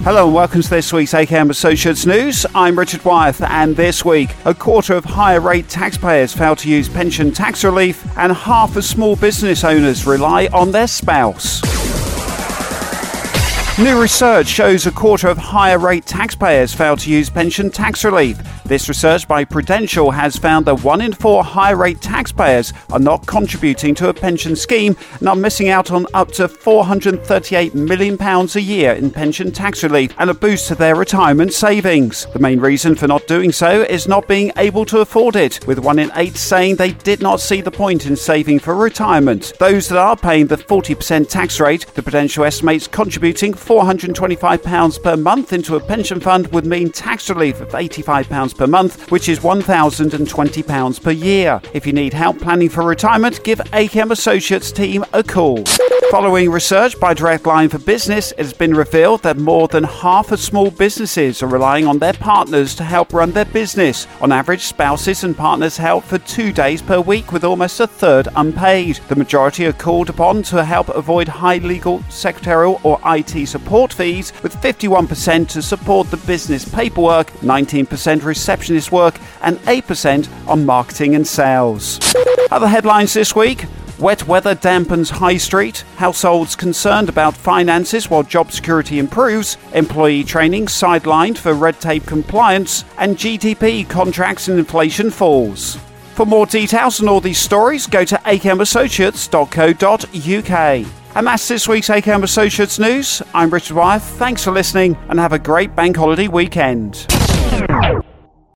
Hello and welcome to this week's AKM Associates News. I'm Richard Wyeth, and this week, a quarter of higher rate taxpayers fail to use pension tax relief, and half of small business owners rely on their spouse. New research shows a quarter of higher rate taxpayers fail to use pension tax relief. This research by Prudential has found that 1 in 4 higher rate taxpayers are not contributing to a pension scheme and are missing out on up to £438 million a year in pension tax relief and a boost to their retirement savings. The main reason for not doing so is not being able to afford it, with 1 in 8 saying they did not see the point in saving for retirement. Those that are paying the 40% tax rate, the Prudential estimates contributing £425 per month into a pension fund would mean tax relief of £85 per month, which is £1,020 per year. If you need help planning for retirement, give AKM Associates team a call. Following research by Direct Line for Business, it has been revealed that more than half of small businesses are relying on their partners to help run their business. On average, spouses and partners help for 2 days per week, with almost a third unpaid. The majority are called upon to help avoid high legal, secretarial or IT support fees, with 51% to support the business paperwork, 19% receptionist work and 8% on marketing and sales. Other headlines this week: wet weather dampens High Street, households concerned about finances while job security improves, employee training sidelined for red tape compliance, and GDP contracts and inflation falls. For more details on all these stories, go to akmassociates.co.uk. And that's this week's AKM Associates News. I'm Richard Wyeth. Thanks for listening and have a great bank holiday weekend.